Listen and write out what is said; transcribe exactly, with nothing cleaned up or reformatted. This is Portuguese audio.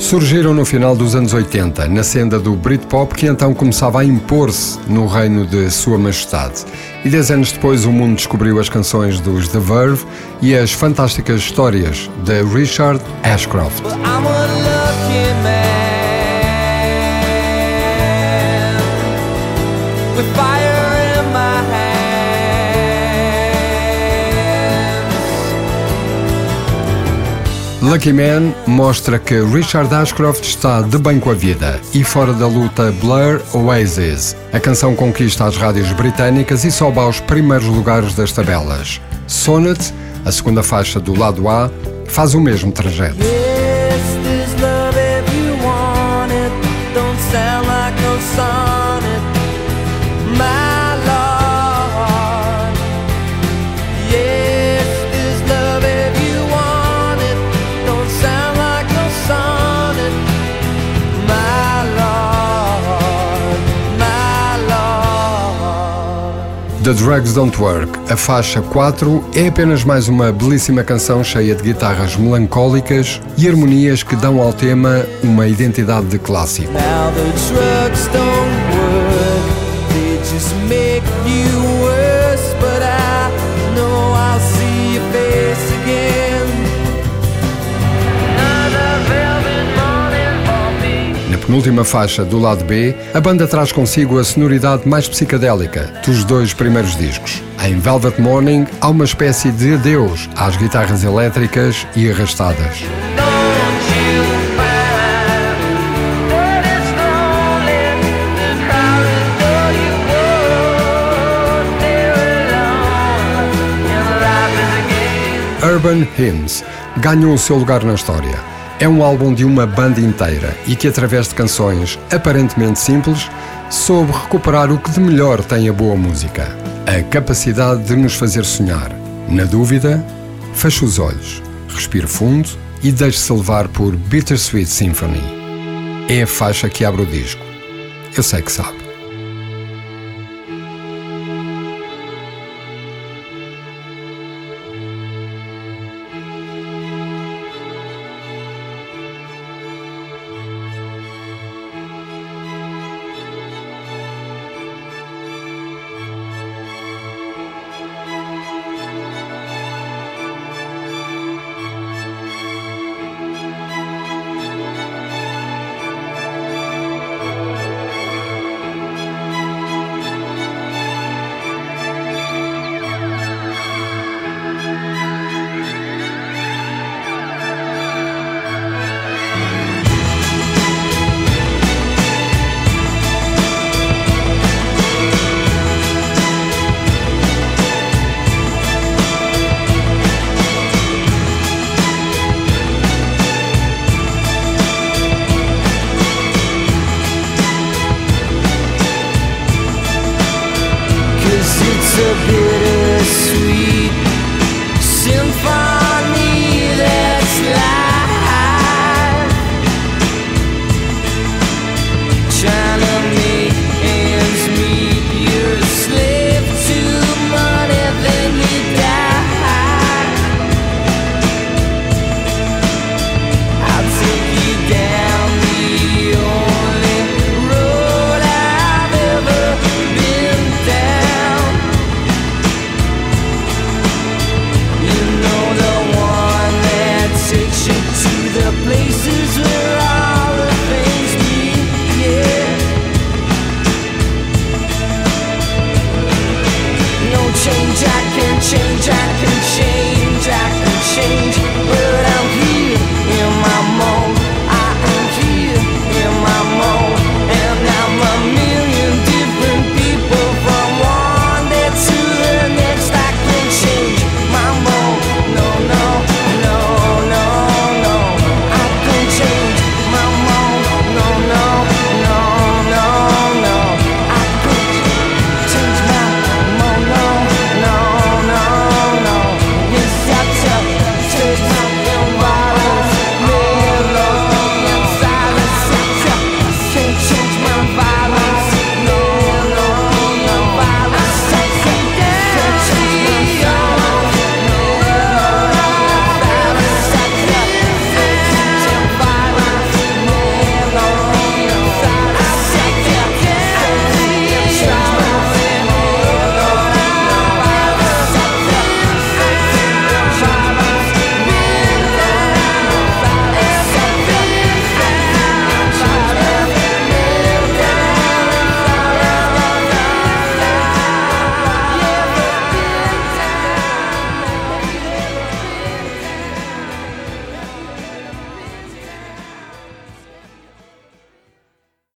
Surgiram no final dos anos oitenta, na senda do Britpop, que então começava a impor-se no reino de Sua Majestade. E dez anos depois o mundo descobriu as canções dos The Verve e as fantásticas histórias de Richard Ashcroft. Lucky Man mostra que Richard Ashcroft está de bem com a vida e fora da luta Blur Oasis. A canção conquista as rádios britânicas e sobe aos primeiros lugares das tabelas. Sonnet, a segunda faixa do lado A, faz o mesmo trajeto. The Drugs Don't Work, a faixa quatro, é apenas mais uma belíssima canção cheia de guitarras melancólicas e harmonias que dão ao tema uma identidade de clássico. Now the drugs don't work, they just make you worse, but I know I'll see your face again. Na penúltima faixa do lado B, a banda traz consigo a sonoridade mais psicadélica dos dois primeiros discos. Em Velvet Morning há uma espécie de adeus às guitarras elétricas e arrastadas. Urban Hymns ganhou o seu lugar na história. É um álbum de uma banda inteira e que, através de canções aparentemente simples, soube recuperar o que de melhor tem a boa música: a capacidade de nos fazer sonhar. Na dúvida, feche os olhos, respire fundo e deixe-se levar por Bittersweet Symphony. É a faixa que abre o disco. Eu sei que sabe.